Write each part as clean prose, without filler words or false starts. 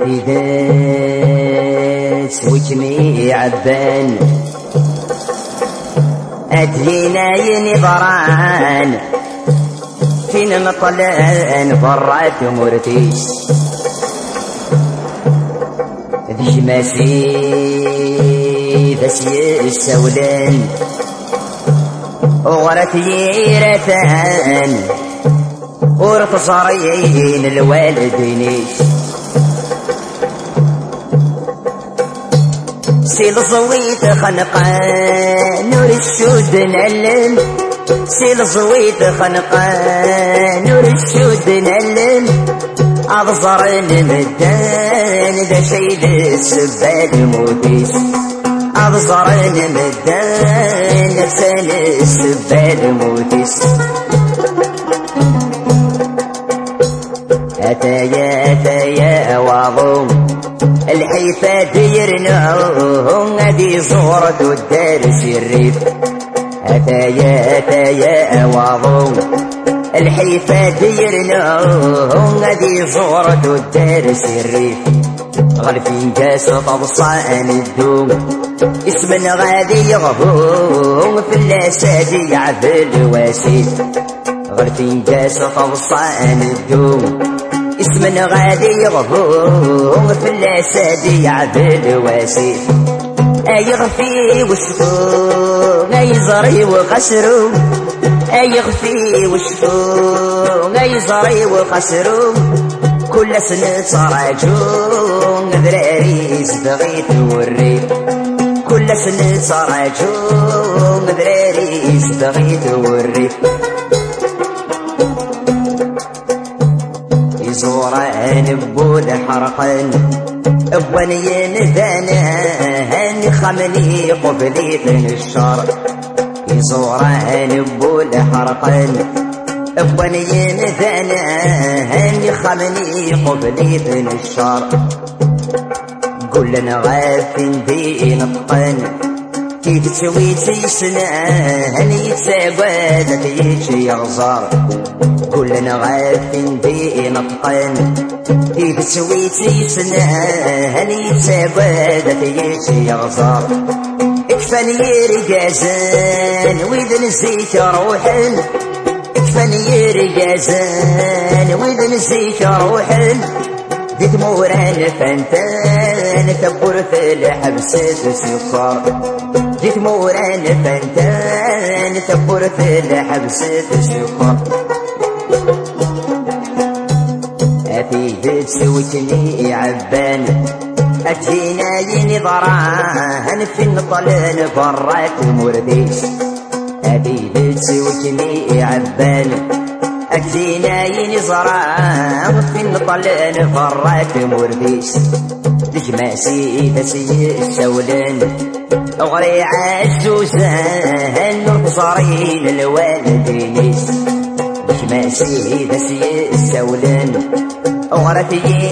أديدات وجمي عبان أدينا ينظران فين مطلعن برات مرتيش ذي ماسي ذسي السولان وغرت يرثان ورث صارين الوالدينيش سيل صويت خنقان نور الشود نعلم سيل صويت خنقان نور الشود نعلم أبصر مدان ذا شيد السباد موتيش أبصر مدان نفسان السباد موتيش أتايا واضو الحيفا يرنوهم هذي صورة الدارس الريف أتايا واضو الحيفا يرنوهم هذي صورة الدارس الريف غالفين جاس طبصان الدوم اسم غادي يغفوهم في اللاسادي يعذل واسيد غالفين جاس طبصان الدوم اسم غادي يغفوهم في اللاسادي يعذل واسيد أيغفي وشفو أيزري وخسرو أيغفي وشفو أيزري وخسرو كل سنة صراجون ذراري صدغيت والريف كل سنة صراجون ذراري صدغيت والريف يزوران بود حرقا أبواني ندانا هاني خمني قبلي من الشر يزوران بود حرقا أبواني ندانا هاني خمني قبلي من الشر قلنا غافين بين الطن كيف تسوي تيسنا هني تسابادة يجي يغزار كلنا غافين بين الطن كيف تسوي تيسنا هني تسابادة يجي يغزار اكفاني رجازان وإذا نسيت روحن اكفاني رجازان وإذا نسيت روحن ديك موران فانتان تبور في الحبس سكر ديك موران فانتان تبور في الحبس سكر أفيد سوتني عبان أتينا ينظران في النطلان برات مرديش أفيد سوتني عبان أكفينا ينظران في النطلان فرات مرديش دجماسي تسي السولان أغري عزوزان نرقصارين الوالدينيش دجماسي تسي السولان أغرت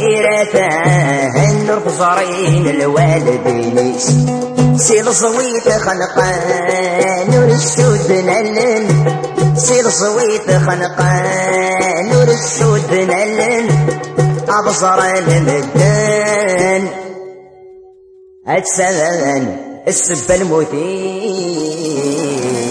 يرثان نرقصارين الوالدينيش سيل صويت خنقان نور الشود نلن سيل صويت خنقان نور الشود نلن أبصر المدان أتسلن السب المثير